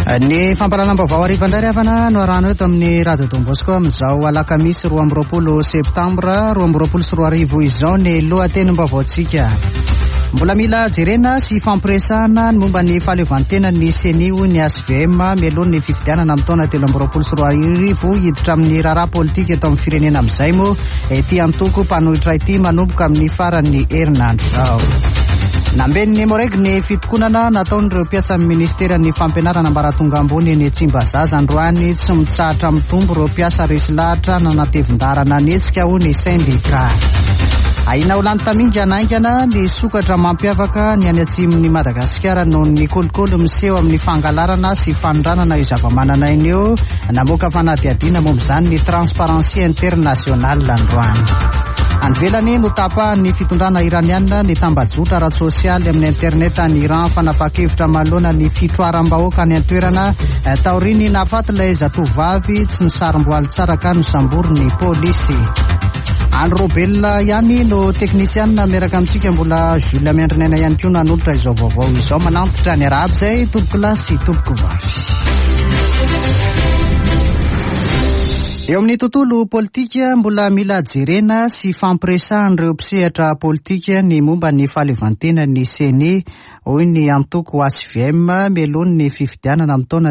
Ny fampalalam-baovao hariva indray avana no arahana eto amin'ny Radio Don Bosco amin'izao alakamisy 12 septambra 2024 izao ny lohatenim-baovaontsika. Mbola mila jerena sy fampiresahana ny momba ny fahaleovantena ny CNI ny SVM mialohan'ny ny fifidianana amin'ny taona 2024 hiditra amin'ny raharaha politika eto amin'ny firenena amin'izay moa ety antoko mpanohitra ity manomboka amin'ny faran'ny herinandro zao. Namben'ny moraiky ny fitokonana nataon'ireo mpiasa amin'ny ministeran'ny fampianarana ambaratonga ambony eny Tsimbazaza androany tsy mitsahatra mitombo ireo mpiasa resy lahatra nanatevin-darana anetsika ho ny sendika. Aina ho lany taminga naingana ny sokatra mampiavaka ny any atsimon'ny Madagasikara noho ny kolokolo miseho amin'ny fangalarana sy fanondranana io zavamanana iny eo namoaka fanadihadiana mom'izany ny Transparency International androany. Anvelany notapahany fitondrana iraniana ny tambajotra ara-tsosialy amin'ny internet any Iran fanapakevitra manoloana ny fitroaram-bahoaka any an-toerana taoriny nafaty ilay zatovavy tsy nisarom-boaly tsara ka nosambory ny polisy. Andro Belona ihany no teknisianina miaraka amintsika mbola Jules Miandrinena ihany koa nanolotra izao vaovao izao manantitra ny araby izay tompoko lahy sy tompoko vavy. Eo amin'ny tontolo politika mbola mila jerena sy fampiresahan'ireo mpisehatra politika ny momba ny fahaleovantena ny CNI hoy ny antoko SVM mialohan'ny ny fifidianana amin'ny taona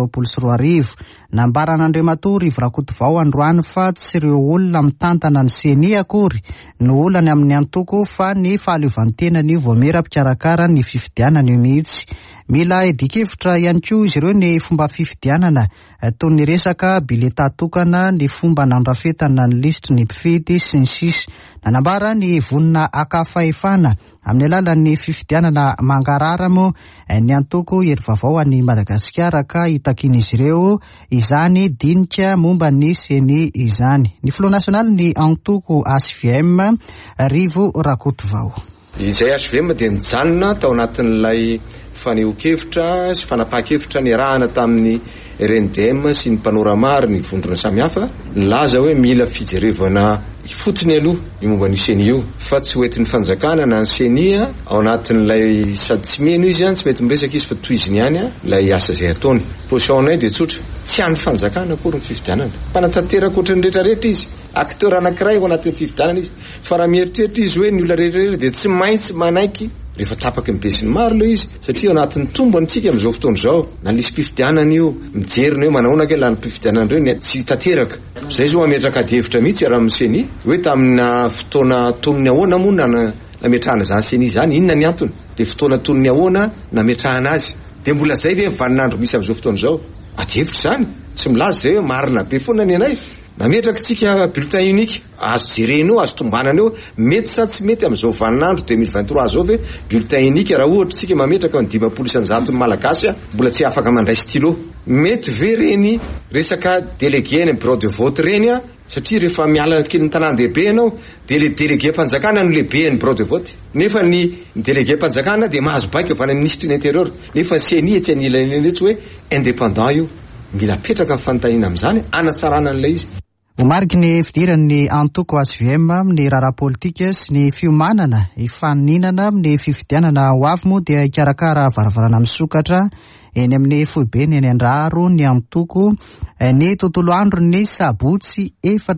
2024. Nambaran'Andriamatoa Rivo Rakotovao androany fa tsy ireo olona mitantana ny CNI akory no olany amin'ny antoko fa ny fahaleovantena ny voamera-pikarakara ny fifidianana io mihitsy. Mila edikevitra ihany koa izy ireo ny fomba fifidianana toy ny resaka bileta tokana ny fomba nandrafetana ny lisitry ny mpifidy sy ny sisa. Nanambara ny vonina akafaefana amin'ny alalan'ny fifidianana mangarara moa ny antoko hery vaovao any Madagasikara ka hitakin'izy ireo izany dinika momba ny CNI izany. Ny Front National ny antoko SVM Rivo Rakotovao. Izay SVM dia nijanona tao anatin'ilay faneho-kevitra sy fanapaha-kevitra ny rahana tamin'ny RNDM sy ny mpanora maro ny vondrona samihafa nilaza hoe mila fijerevana fotony aloha ny momba ny CNI io fa tsy hoentin'ny fanjakana na ny CNI ao anatin'ilay sady tsy meno izy ihany tsy mety miresaka izy fa toy izy ihany ilay asa izay ataony. Positionay dia tsotra tsy han'ny fanjakana akory ny fifidianana mpanatanteraka ohatran'ny rehetrarehetra izy acteur anankiray ao anatin'ny fifidianana izy fa raha mieritreritra izy hoe ny olona rehetrarehetra dia tsy maintsy manaiky rehefa tapaka ny besiny maro le izy satria anatin'ny tombo antsika amin'izao fotoana izao na lisy mpifidianana io mijerina hoe manaona ke lany mpifidianana ireo tsy tanteraka izay zao ametraka hevitra mihitsy raha miseny hoe tamina fotoana tonony ahoana moa nametrahana zany CNI zany inona ny antony dia fotoana tonony ahoana nametrahana azy dia mbola zay ve vaninandro misy amin'izao fotoana izao hevitra zany tsy milaza zay hoe marina be foana ny anay nametraka tsika bulletin unique azo jerena eo azo tombanana eo mety sa tsy mety amin'izao vaninandro 2023 zao ve bulletin unique raha ohatra tsika mametraka ny 500 ny malagasy mbola tsy afaka mandray stylo mety ve reny resaka délégué ny bureau de vote reny satria rehefa miala kely ny tanan-dehibe ianao dia le délégué mpanjakana no lehibe ny bureau de vote nefa ny délégué mpanjakana dia mahazo baika avy any ministre ny intérieur nefa CNI tsy anilan'ny tsy hoe indépendant io mila petraka amin'ny fanontaniana amin'izany anatsarana an'ilay izy. Homariky ny fidiran'ny antoko SVM amin'ny raharaha politika sy ny fiomanana hifaninana amin'ny fifidianana ho avy moa dia hikarakara varavarana misokatra eny amin'ny foibe ny Andraro ny antoko ny tontolo andro ny sabotsy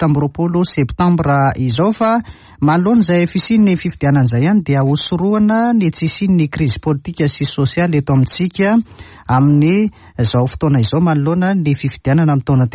24 septambra izao fa manoloana izay fisian'ny fifidianana izay ihany dia hosoroana ny tsisian'ny krizy politika sy sosialy eto amintsika amin'ny izao fotoana izao manoloana ny fifidianana amin'ny taona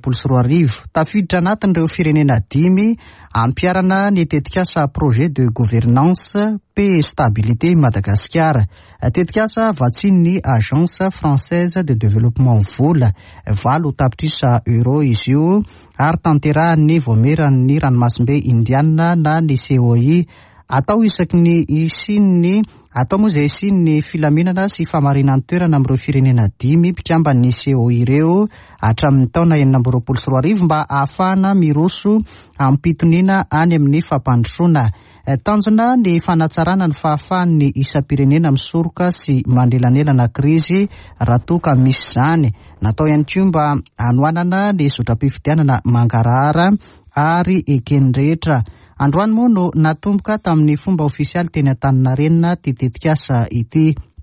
2024. Tafiditra anatin'ireo firenena 5 ampiarana ny tetikasa projet de gouvernance paix et stabilité Madagasikara. Tetikasa vatsin'ny agence française de développement vola 7 tapitrisa euro izy io ary tanterahan'ny voameran'ny ranomasimbe indiana na ny COI atao isaky ny isin'ny atao moa izay isin'ny filaminana sy famarinan'ny toerana amin'ireo firenena 5 mpikamban'ny COI ireo hatramin'ny taona 2024 mba ahafahana miroso ampitoniana any amin'ny fampandrosoana. Tanjona ny fanatsarana ny fahafahan'ny isam-pirenena misoroka sy mandelanelana krizy raha toa ka misy izany. Natao ihany koa mba hanoanana ny zotram-pifidianana mangarahara ary ekeny rehetra. Androany moa no natomboka tamin'ny fomba ofisialy teny Antaninarenina ty tetikasa ity.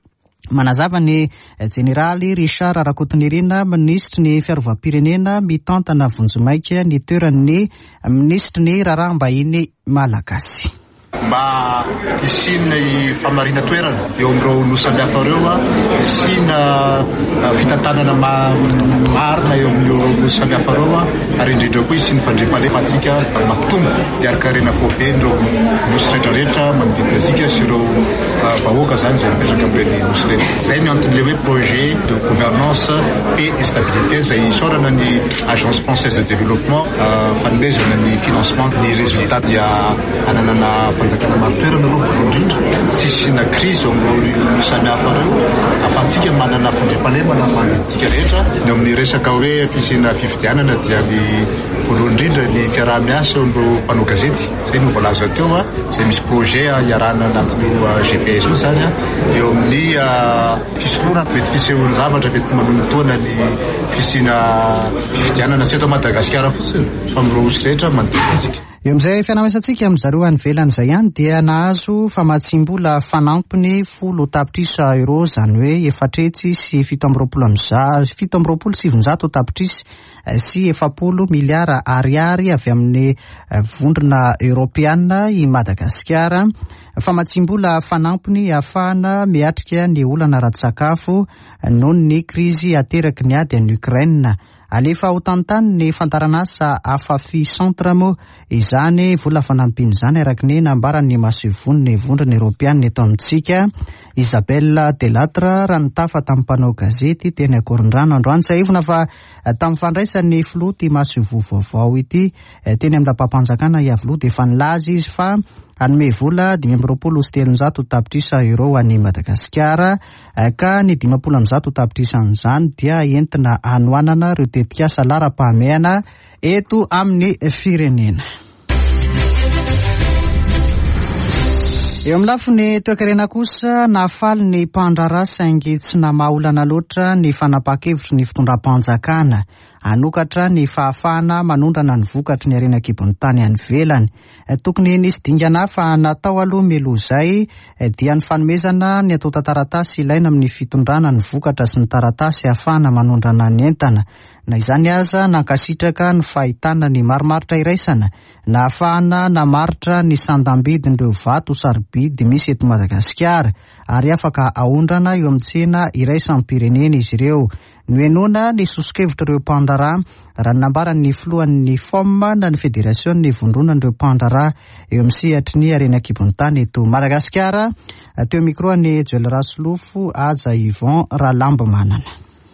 Manazava ny Jeneraly Richard Rakotonirina, ministry ny fiarovam-pirenena mitantana vonjomaika ny toeran'ny ministry ny raharaham-bahiny malagasy. Mba isina i famarina toerana eo amin'ireo nosy samihafa ireo isina fitantanana marina eo amin'ireo nosy samihafa ireo ary indrindra koa isiny fandriam-pahalemana antsika mampitombo hiaraka-karena foben'ireo nosy rehetrarehetra manodidina antsika sy ireo vahoaka zany izay mipetraka amin'ireny nosy ireny. Zay no anton'ilay hoe projet de gouvernance paix et stabilité izay isorana ny agence française de développement fanomezana ny financement ny résultat dia ananana fanjakana marotoerana aloha indrindra tsisina crise amin'ireo samihafa ireo ahafahantsika manana fandriam-pahalemana manodiditsika rehetra ny amin'ny resaka hoe fisina fifidianana dia ny voalohany indrindra ny fiaraha-miasa eo amin'ireo mpanao gazety. Zay no voalaza teo izay misy projet iarahana anatin'io GPS io zany eo amin'ny fisoloana mety fisehoana zavatra mety manomtoana ny fisina fifidianana sy eto Madagasikara fotsiny fa amin'ireo osy rehetra manodidina antsika. Eo amin'izay fianamasantsika amin'izareo any ivelany izay ihany dia nahazo famatsiam-bola fanampiny 10 tapitrisa euro, zany hoe 400 sy 770 tapitrisa sy 70 miliara ariary avy amin'ny vondrona Europeana i Madagasikara. Famatsiam-bola fanampiny ahafahana miatrika ny olana ara-tsakafo noho ny krizy ateraky ny ady any Ukraine. Alefa ho tantany ny fantaranasa Afafi Centre moa izany vola fanampiny izany araka ny nambaran'ny masivony ny vondrona Europeana eto amintsika. Isabelle Delatra raha nitafa tamin'ny mpanao gazety teny Akorondrano androany tsy ahivona fa tamin'ny fandraisan'ny floty masivo vaovao ity teny amin'ny lapampanjakana iavlo dia efa nilaza izy fa anome vola 530 tapitrisa euro any Madagasikara ka ny 530 tapitrisa an'izany dia entina anoanana ireo tetikasa lara-pahamehana eto amin'ny firenena. Eo amin'ny lafiny toekarena kosa nafaly ny mpandrara saingy tsy namaolana loatra ny fanapa-kevitry ny fitondram-panjakana anokatra ny fahafahana manondrana ny vokatry ny arenakibon'ny tany any velany. Tokony nisy dingana fa natao aloha meloa izay dia ny fanomezana ny atao taratasy ilaina amin'ny fitondrana ny vokatra sy ny taratasy ahafahana manondrana ny entana. Na izany aza nankasitraka ny fahitana ny marimaritra iraisana na ahafahana namaritra ny sandam-bidin'ireo vato sarobidy misy eto Madagasikara ary afaka ahondrana eo amin'ny tsena iraisan'ny pirenena izy ireo. Noenona ny sosikevitry ireo mpandara raha nambaran'ny filohan'ny FOM na ny federasion'ny vondronan'ireo mpandara eo amin'ny sehatry ny arenakibon'ny tany eto Madagasikara. Teo mikroany Joel Rasolofo Aja Yvon Ralamba manana.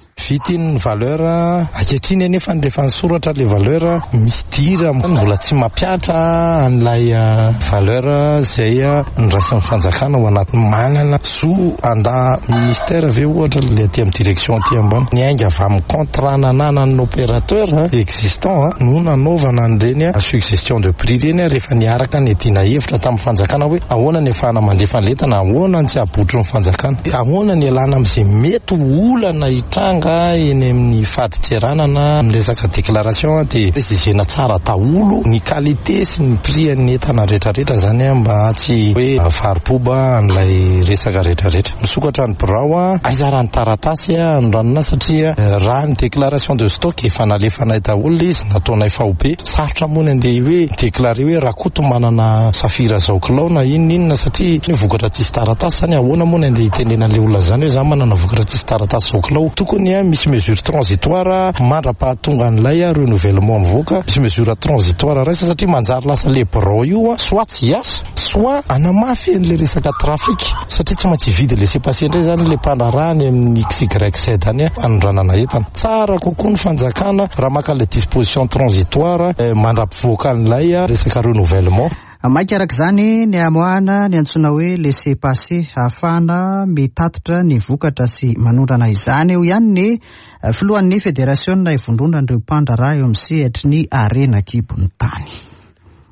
Vitiny valeur akehitriny anefa rehefa nisoratra le valeur misy dira mbola tsy mampiatra an'ilay valeur zay niraisan'ny fanjakana ao anaty manana zo anda ministère ve ohatra le aty amin'ny direction aty ambany ny ainga avy amin'ny contrat nananan'ny opérateur existant no nanaovana an'ireny suggestion de prix reny rehefa niaraka ny adina hevitra tamin'ny fanjakana hoe ahoana ny efahana mandefa ny letana, ahoana ny tsy abotro ny fanjakana, ahoana ny alana amin'izay mety olana hitranga eny amin'ny faditseranana miresaka déclaration dia zezena tsara daholo ny qualité sy ny prix ny entana rehetrarehetra zany mba tsy hoe faripoba an'ilay resaka rehetrarehetra. Misokatra ny birao aiza raha ny taratasy andranona satria raha ny déclaration de stock efa nalefanay daholo izy nataonay fahobe sarotra mony andeha hoe déclaré hoe rakoto manana safira zao kilao na inona satria ny vokatra tsisy taratasy zany ahoana mony andeha hitenena le olona zany hoe za manana vokatra tsisy taratasy zao kilao. Tokony misy mesure transitoire mandra-pahatonga an'ilay renouvellement mivoaka misy mesure transitoire raisa satria manjary lasa le birao io soit tsy hiasa soit anamafy an'le resaka trafic satria tsy maintsy vidy laissez-passer indray zany le mpanarany amin'ny XYZ any anondranana entana. Tsara kokoa ny fanjakana raha maka le disposition transitoire mandra-pivoaka an'ilay resaka renouvellement. Maika araka izany ny amoahana ny antsoina hoe laissez-passer ahafahana mitatotra ny vokatra sy manondrana izany. Eo ihany ny filohan'ny federasionna ivondronan'ireo mpandrara eo amin'ny sehatry ny arenakibon'ny tany.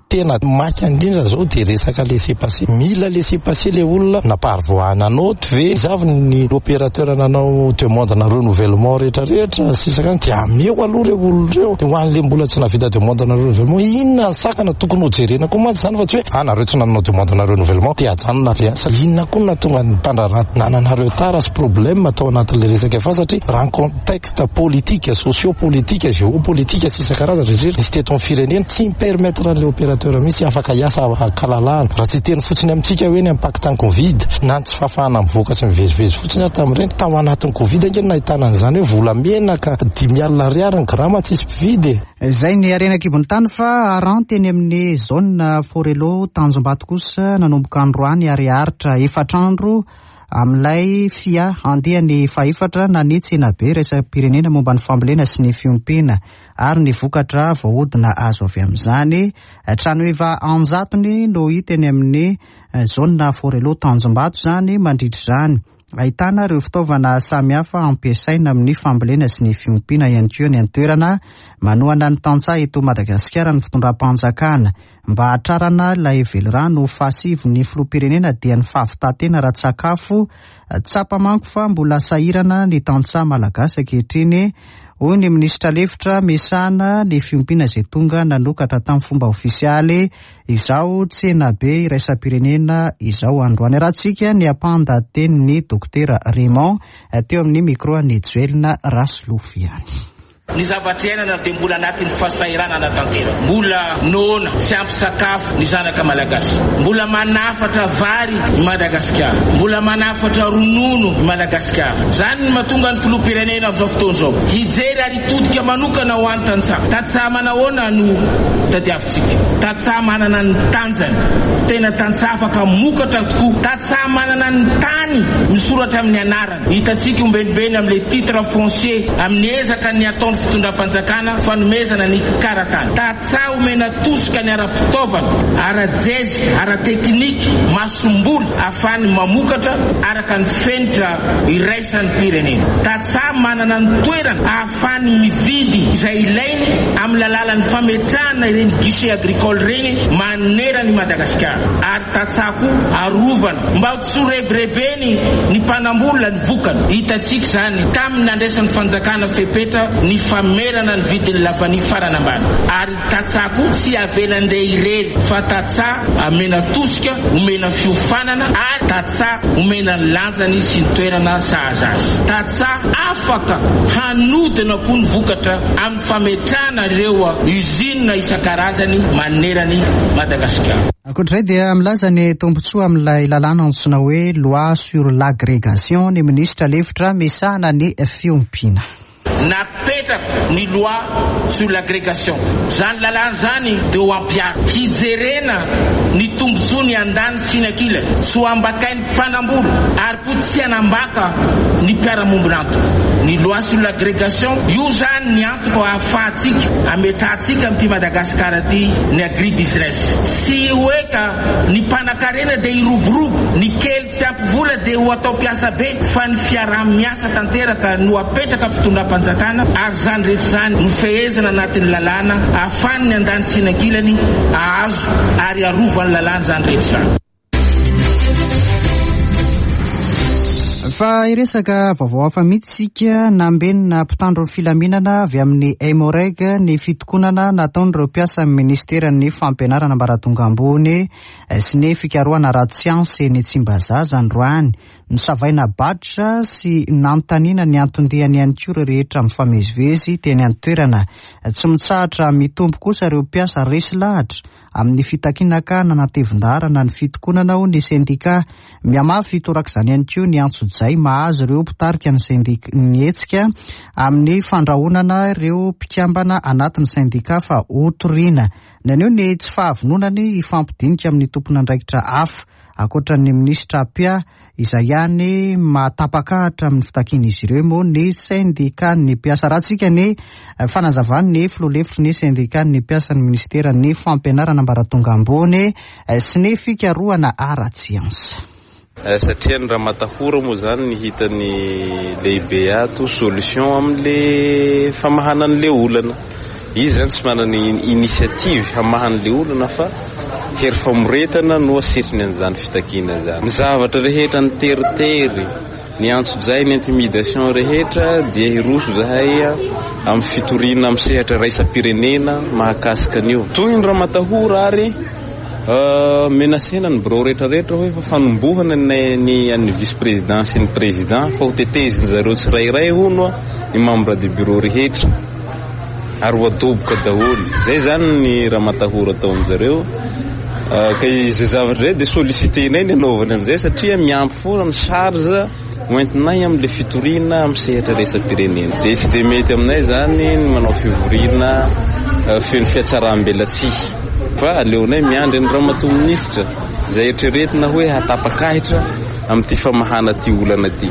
tena maika indrindra zao de resaka laissez-passer. Mila laissez-passer le olona naparvoana note ve zavy ny opérateur nanao demande na renouvellement rehetrarehetra sisakany de ameo aloha reo olona reo de hoan'le mbola tsy navita demande na renouvellement inona sakana tokony hojerena koa mantsy zany fa tsy hoe nareo tsy nanao demande na renouvellement de ajanona le asa. Inona koa natonga ny mpandraraty nananareo tara sy problème atao anatin'le resaka fa satria raha contexte politique socio-politique géopolitique sisakarazana rehetra nisy teto amin'ny firenena tsy mipermettre le opérateur misy afaka hiasa kalalana raha tsy teny fotsiny amintsika hoe ny impact ny covid na tsy fafahana mivoaka sy mivezivezy fotsiny ary tamin'ireny tao anatin'ny covid angeny nahitana an'izany hoe vola menaka 10,000 ariary ny grama tsisy mpividy. Zay ny arenakibony tany fa aran teny amin'ny zone Forelo Tanjombato kosa nanomboka androany ariaritra 4 andro amin'ilay fia andeha ny faefatra na ny tsenabe resam-pirenena momba ny fambolena sy ny fiompiana ary ny vokatra vahodina azo avy amin'izany. Trano eva anjatony no hita eny amin'ny zone Forelo Tanjombato zany mandritra izany. Ahitana ireo fitaovana samihafa ampiasaina amin'ny fambolena sy ny fiompiana ihany koa ny antoerana manohana ny tantsaha eto Madagasikara ny fitondram-panjakana mba hatrarana ilay velirano fahasivy ny filoham-pirenena dia ny fahavitatena ara-tsakafo tsapamanko fa mbola sahirana ny tantsaha malagasy ankehitriny. Hoy ny minisitra lefitra mesana ny fiompiana izay tonga nanokatra tamin'ny fomba ofisialy izao tsenabe iraisam-pirenena izao androany. Rahantsika ny ampanda tenin'ny dokotera Raymond teo amin'ny micro ny Joelina Raslofiany. Ny zavatra iainana dia mbola anatin'ny fahasahiranana tanteraka. Mbola noana tsy ampy sakafo ny zanaka malagasy. Mbola manafatra vary i Madagasikara. Mbola manafatra ronono i Madagasikara. Zany ny mahatonga ny filoham-pirenena amin'izao fotoana izao hijery aritodika manokana ho an'ny tantsaha. Tantsaha manahoana no tadiavintsika. Tantsaha manana ny tanjany. Tena tantsaha afaka mokatra tokoa. Tantsaha manana ny tany misoratra amin'ny anarany. Hitantsika ombenibeny amin'ilay titre foncier amin'ny ezaka ny ataony fitondram-panjakana fanomezana ny karatany. Tantsaha omena tosika ny ara-pitaovana, ara-jezika, ara-teknika, masomboly ahafahany mamokatra araka ny fenitra iraisan'ny pirenena. Tantsaha manana ny toerana ahafahany mividy izay ilainy amin'ny alalan'ny fametrahana ireny guichet agricole reny manerana i Madagasikara. Ary tantsaha koa arovana mba tsy ho rebirebeny ny mpanambola ny vokany. Hitantsika zany tamin'ny nandraisan'ny fanjakana fepetra ny famerana ny vidiny lavany farana ambany. Ary tantsaha koa tsy avelandeha irery fa tantsaha amena tosika omena fiofanana ary tantsaha omena ny lanjany sy ny toerana sahaza azy. Tantsaha afaka hanodina koa ny vokatra amin'ny fametrahana ireo usine isan-karazany manerany Madagasikara. Ankoatrizay dia milaza ny tombontsoa amin'ilay lalàna antsoina hoe loi sur l'agrégation ny minisitra lefitra mesana ny fiompiana. Napetraka ny loi sur l'agrégation. Zany lalàna zany dia ho ampiaro hijerena ny tombontsoa ny andany sy ny ankila tsy ho ambakain'ny mpanambola ary koa tsy hanambaka ny mpiara-mombona antoka. Ny loi sur l'agrégation io zany ny antoko ahafahantsika ametrahantsika amin'ity Madagasikara ty ny agribusiness. Tsy hoe ka ny mpanan-karena dia iroborobo, ny kely tsy ampy vola dia ho atao piasa be fa ny fiaraha-miasa tanteraka no apetraka fitondram-panjakana ary zany rehetra zany no fehezana anatin'ny lalàna ahafahany ny andany sy ny ankilany ahazo ary arovany lalàna zany rehetra zany. Fa iresaka vaovao hafa mihitsika nambenina mpitandro ny filaminana avy amin'ny Emoreg ny fitokonana nataon'ireo mpiasa amin'ny ministeran'ny fampianarana ambaratonga ambony sy ny fikarohana ara-tsiansy ny Tsimbazaza androany. Nisavaina badra sy nanontaniana ny antondehany ihany koa rehetra mifamezivezy teny an-toerana. Tsy mitsahatra mitombo kosa ireo mpiasa resy lahatra amin'ny fitakinaka nanatevin-darana ny fitokonana ho ny sendika miamafy torak'izany ihany koa ny antso-jay mahazo ireo mpitarika ny sendika ny hetsika amin'ny fandrahonana ireo mpikambana anatin'ny sendika fa otoriana. Naneo ny tsy fahavononany ifampidinika amin'ny tompona andraikitra hafa akoatra ny minisitra Apia izay ihany matapakahatra amin'ny fitakin'izy ireo moa ny sendikan'ny mpiasa. Rahantsika ny fanazavany ny filoha-lefitry ny sendikan'ny mpiasa ny ministeran'ny fampianarana ambaratonga ambony sy ny fikarohana ara-tsiansa. Satria ny raha matahora moa zany ny hitany lehibe ato solution amin'le famahanan'le olana izy zany tsy manana initiative hamahan'le olona fa hery famoretana no asetriny an'izany fitakina zany. Ny zavatra rehetra ny teritery, ny antso zay ny intimidation rehetra dia hiroso zahay amin'ny fitoriana amin'ny sehatra raisam-pirenena mahakasika an'io. Toy ny Ramatahora ary menasena ny birao rehetrarehetra hoe fa fanombohana ny vice-président sy ny président fa ho teteziny zareo tsirairay hono ny membre de bureau rehetra ary ho adoboka daholo. Zay zany ny Ramatahora ataon'zareo. Ka izay zavatra zay dia sollicitenay ny anaovany an'izay satria miampy foana ny charge hoentinay amin'le fitoriana amin'ny sehatra raisam-pirenena. Dia tsy dia mety aminay zany ny manao fivoriana feno fiatsaram-belatsihy fa aleonay miandry ny ramatoa minisitra izay eritreretina hoe hatapakahitra amin'ity famahana ty olana ty.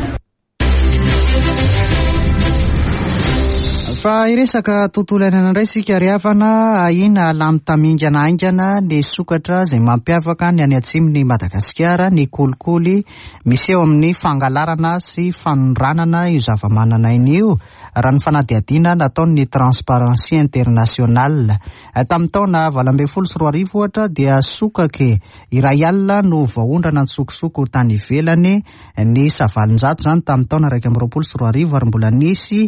Fa iresaka tontolo iainana indray sika ry havana, ahina lany tamingana aingana ny sokatra izay mampiavaka ny any atsimon'ny Madagasikara, ny kolikoly misy eo amin'ny fangalarana sy fanondranana io zavamanana io raha ny fanadihadiana nataon'ny Transparency International. Tamin'ny taona 2024 ohatra dia sokake iray alina no vaondrana ntsokosoko tany ivelany, ny savalonjato zany tamin'ny taona 2024 ary mbola nisy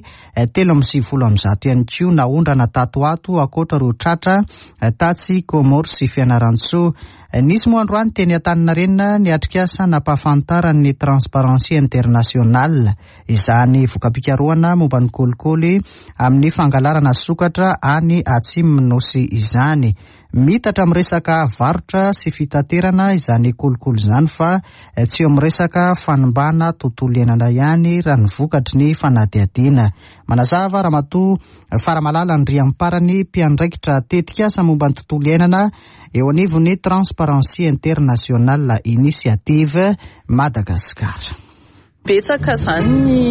3 amzato ihany koa naondrana tato ato akoatra ro tratra tatsy Komoro sy Fianarantsoa. Nisy moa androany teny Antaninarenina ny atrikasa nampahafantaran'ny Transparency International izany vokam-pikarohana momba ny kolikoly amin'ny fangalarana sokatra any Atsimo-Nosy izany. Mitatra amin'ny resaka varotra sy fitaterana izany kolikoly izany fa tsy eo amin'ny resaka fanombana tontolo iainana ihany raha ny vokatry ny fanadihadiana. Manazava Ramatoa Faramalala ny riam-parany mpiandraikitra tetikasa momba ny tontolo iainana eo anivon'ny Transparency International Initiative Madagasikara. Betsaka zany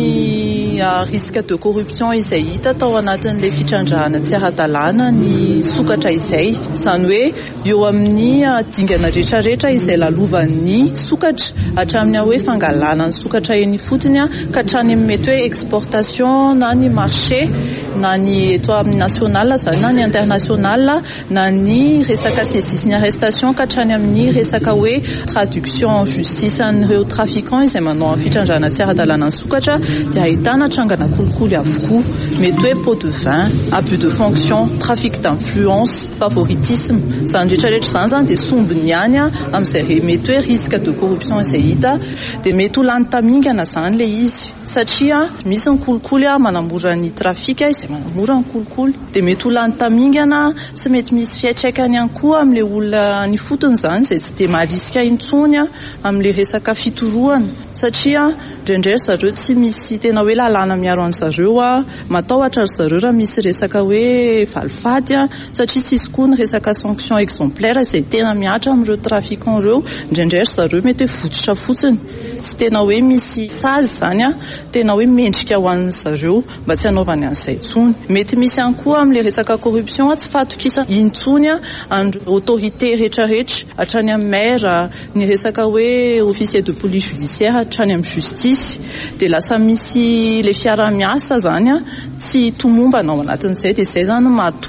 ny risque de corruption izay hita tao anatin'le fitrandrahana tsy ara-dalàna ny sokatra izay. Izany hoe eo amin'ny dingana rehetrarehetra izay lalovan'ny sokatra hatramin'ny hoe fangalana ny sokatra eny fotsiny ka hatrany amin'ny mety hoe exportation na ny marché na ny eto amin'ny national zany na ny international na ny resaka saisie ny arrestation ka hatrany amin'ny resaka hoe traduction justice an'ireo trafiquants izay manao amin'ny fitrandrahana tsy ara-dalàna ny sokatra dia ahitana trangana kolikoly avokoa, mety hoe pot de vin, abus de fonction, trafic d'influence, favoritisme, zany rehetrarehetra zany zany dia sombiny ihany amin'izay mety hoe risque de corruption izay hita dia mety ho lany tamingana zany le izy satria misy ny kolikoly manamora ny trafika izay manamora ny kolikoly dia mety ho lany tamingana sy mety misy fiantraikany ihany koa amin'le olona ny fotony zany izay tsy dia mahariska intsony amin'le resaka fitorohana satria ndrendray zareo tsy misy tena hoe lalàna miaro an'zareo matahotra zareo raha misy resaka hoe valifady satria tsisy koa ny resaka sanction exemplaire izay tena miatra amin'ireo trafiquant reo. Ndrendray zareo mety hoe vototra fotsiny tsy tena hoe misy sazy zany tena hoe mendrika ho an'ny zareo mba tsy hanaovany an'izay intsony. Mety misy ihany koa amin'le resaka corruption tsy fatokisa intsony amin'ny autorité rehetrarehetra hatrany amin'ny maire, ny resaka hoe officier de police judiciaire hatrany amin'ny justice dia lasa misy le fiara-miasa zany tsy tomombana ao anatin'izay dia izay zany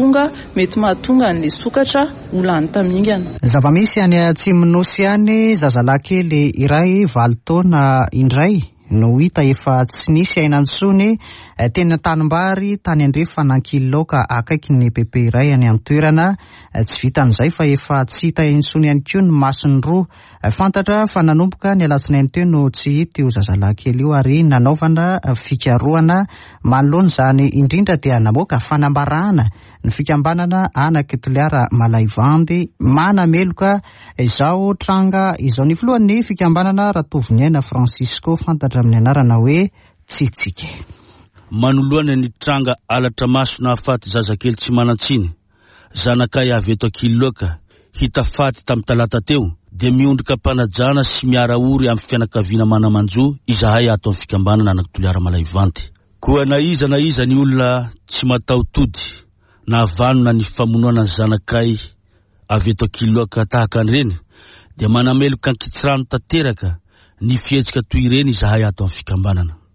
mety mahatonga n'le sokatra ho lany tamingana. Zava-misy any Atsimo-Nosy any zazalahy kely iray 20 taona indray no hita efa tsy nisy ainantsony teny tanimbary tany andrefa nankiloka akaiky ny bebe iray any an-toerana. Tsy vitan'izay fa efa tsy hita intsony ihany koa ny masony roa. Fantatra fa nanomboka ny alatsinainy teo no tsy hita io zazalahy kely io ary nanaovana fikarohana manoloana izany indrindra dia namoaka fanambarahana ny fikambanana Anakitoliara Malayvandy manameloka izao tranga izao ny voalohan'ny fikambanana Ratoviniaina Francisco fantatra amin'ny anarana hoe Tsitsike. Manoloana ny tranga alatra masona afaty zazakely tsy manantsiny zanakay avy eto Kiloka hita faty tamin'ny talata teo dia miondrika mpanajana sy miara ory amin'ny fianakaviana manamanjo izahay ato amin'ny fikambanana Anakitoliara Malayvandy. Koa na iza ny olona tsy mataotody na avanona ny famonoana ny zanakay avy eto Kiloka tahaka an'ireny dia manameloka ankitsirano tanteraka ny fihetsika toy ireny izahay ato amin'ny fikambanana.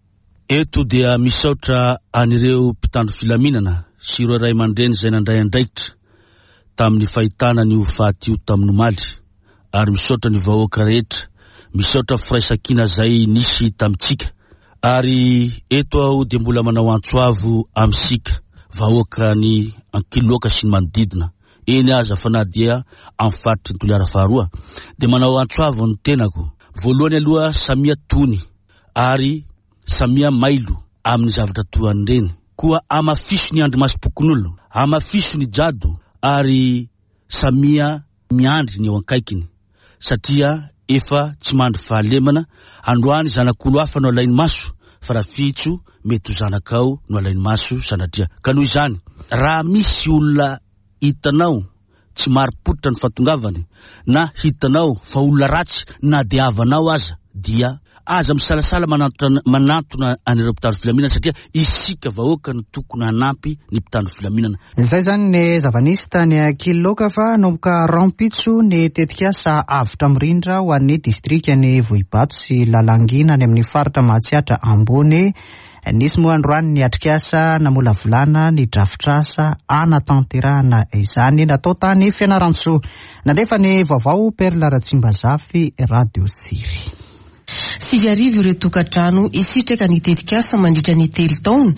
Eto dia misaotra anireo mpitandro filaminana sy ireo ray aman-dreny izay nandray andraikitra tamin'ny fahitana ny ofaty io tamin'ny omaly, ary misaotra ny vahoaka rehetra, misaotra firaisan-kina izay nisy tamitsika. Ary eto aho dia mbola manao antsoavo amintsika vahoaka ny ankiloaka sy ny manodidina. Eny aza fa na dia amin'ny faritry ny Toliara faharoa dia manao antsoavo ny tenako. Voalohany aloha samia tony ary samia mailo amin'ny zavatra toa an'ireny. Koa amafiso ny andro masom-pokon'olo, amafiso ny jado ary samia miandry ny eo ankaikiny. Satria efa tsy mandry fahalemana, androany zanak'olo hafa no alainy maso, fa raha fitso mety ho zanakao no alainy maso sanatria. Ka noho izany, raha misy olona hitanao tsy maripotra ny fatongavany, na hitanao fa olona ratsy na dia havanao aza, dia aza misalasala manantona anireo mpitandro filaminana, satria isika vahoaka no tokony hanampy ny mpitandro filaminana. Izay zany ny zavanisy tany Ankiloka fa nomboka rampitso ny tetikasa avitra mirindra ho an'ny distrikany Vohibato sy Lalangina any amin'ny faritra Mahatsiatra ambony. Nisy moa androany ny atrikasa namolavolana ny drafitrasa anatanterahana izany natao tany Fianarantsoa. Nandefa ny vaovao Perla Ratsimbazafy, Radio Siry. 8 ireo tokantrano isitraka ny tetikasa mandritra ny 3 taona,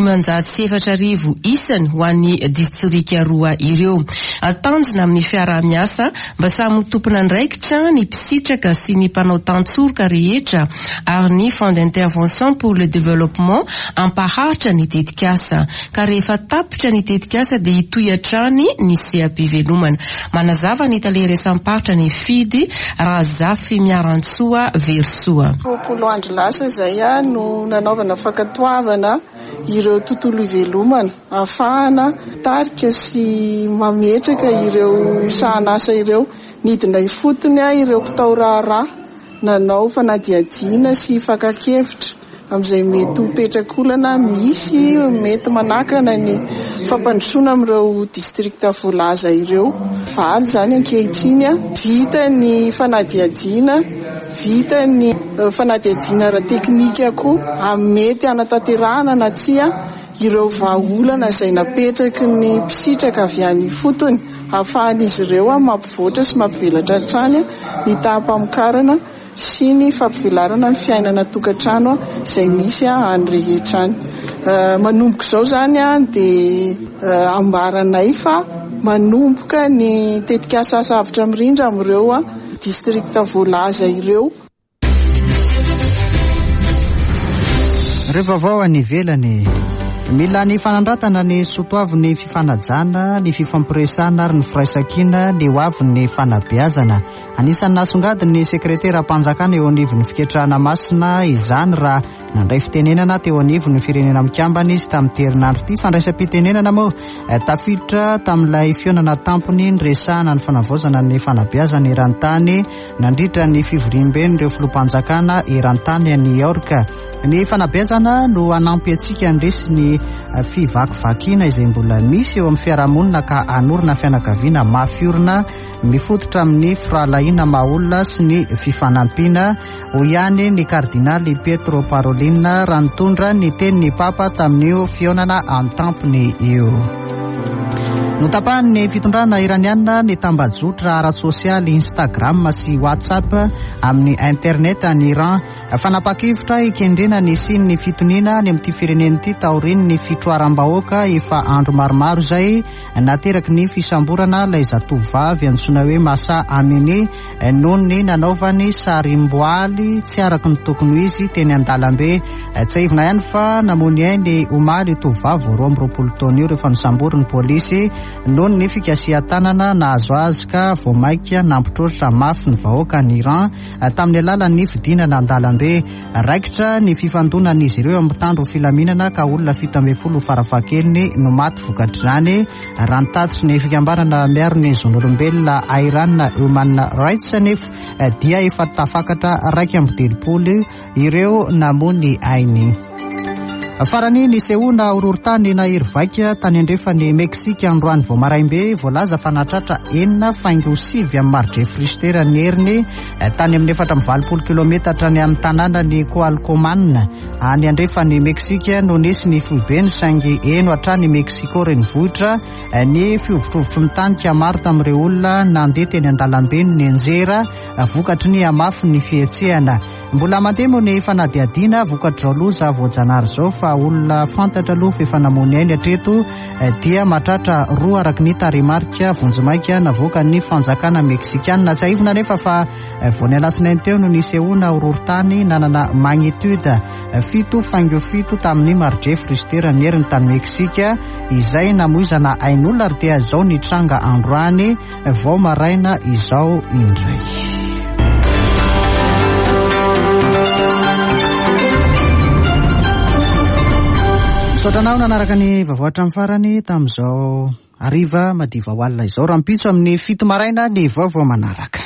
504 isany ho an'ny distrika roa ireo. Atanjona amin'ny fiarah-miasa mba samy tompona andraikitra ny mpisitraka sy ny mpanao tantsoroka rehetra ary ny Fonds d'intervention pour le développement ampaharitra ny tetikasa. Ka rehefa tapitra ny tetikasa dia hitohy hatrany ny CAP velomana. Manazava ny taleresamparitra ny Fidy Razafy Miarantsoa Versoa. Polo andro lasa izay no nanaovana fakatoavana ireo tontolo ivelomana ahafahana tarika sy mametraka ireo sahanasa ireo nidina ifotony ireo mpitao raharaha nanao fanadiadiana sy fakakevitra amin'izay mety hopetrakolana misy mety manakana ny fampandrosoana amin'ireo distrikta voalaza ireo. Valy zany ankehitriny vita ny fanadiadiana, vita ny fanadiadiana ara-teknika koa amety anatanterahana na tsia ireo vahaolana izay napetraky ny mpisitraka avy any fotony ahafahan'izy ireo mampivoatra sy mampivelatra hatrany ny taham-pamokarana sy ny fampivelarana ny fiainana tokantrano izay misy any rehetra any. Manomboka izao zany dia ambaranay fa manomboka ny tetikasa asa avitra mirindra amin'ireo distrikta voalaza ireo. Rehefa vao any ivelany, mila ny fanandratana ny sotoavy ny fifanajana, ny fifampiresana ary ny firaisan-kina ny ho avy ny fanabeazana. Anisan'ny nasongadiny ny sekretera-panjakana eo anivon'ny fiketrahana masina izany raha nandray fitenenana teo anivon'ny firenena mikambany izy tamin'ny herinandro ity. Fandraisam-pitenenana moa tafiditra tamin'ilay fionana tampony ny resahana ny fanavaozana ny fanabeazana eran-tany nandritra ny fivoriam-beny ireo filoham-panjakana eran-tany New York. Ny fanabeazana no anampy antsika andresy ny fivakivakiana izay mbola misy eo amin'ny fiarahamonina ka anorina fianakaviana mafiorina mifototra amin'ny firalahiana maolona sy ny fifanampiana. Ho ihany ny kardinaly Pietro Parolin raha nitondra ny tenin'ny papa tamin'io fionana an-tampony io. Notapahan'ny fitondrana iraniana ny tambajotra ara-tsosialy Instagram sy WhatsApp amin'ny internet any Iran. Fanapakevitra ikendrena ny siny ny fitoniana ny amin'ity firenena ity taoriny ny fitroaram-bahoaka efa andro maromaro izay nateraky ny fisamborana ilay zatovavy antsoina hoe Masa Amini noho ny nanaovany sarim-boaly tsy araky ny tokony ho izy teny an-dalambe. Tsy ivona ihany fa namony ny omaly tovavy 20 taona io rehefa nisamborin'ny polisy noho ny fikasihan-tanana nahazo azy ka voamaika nampitroritra mafy ny vahoaka ny Iran tamin'ny alalan'ny fidinana an-dalambe. Raikitra ny fifandonan'izy ireo amin'ny tandro filaminana ka olona 17 farafahakeliny no maty vokatr'izany. Raha nitatitry ny fikambanana miaro ny zon'olombelona Iran Human Rights nefa dia efa tafakatra 2 ireo namony ainy. Farany nisehoana horohorontany na Irvaika tany andrefany Meksika androany vao maraimbe voalaza fa nahatratra 4.7 amin'ny marge fristera ny heriny tany amin'ny 420 kilometatra ny amin'ny tanànany Coalcoman any andrefany Meksika no nisy ny foibeny saingy eno hatrany Meksiko renivohitra ny fiovitrovitry mitanika maro tamin'ireo olona nandeha teny an-dalambe ny anjera vokatry ny amafy ny fihetsehana. Mbola matemo ny fanadiadiana vokatr'izao loza voajanahary izao fa olona fantatra aloha fa efa namony ainy hatreto dia mahatratra 2 araky ny tarimarika vonjimaika navoaka ny fanjakana Meksikanina. Tsy aivona nefa fa vao ny alasinainy teo no nisehoana horohorontany nanana magnitude 7.7 tamin'ny marge fristera ny heriny tany Meksika izay namoizana ain'olona ary dia izao nitranga androany vao maraina izao indray. Sotranao nanaraka ny vavoatra amin'ny farany tamin'izao ariva madiva ho alina izao rampitso amin'ny 7 maraina ny vaovao manaraka.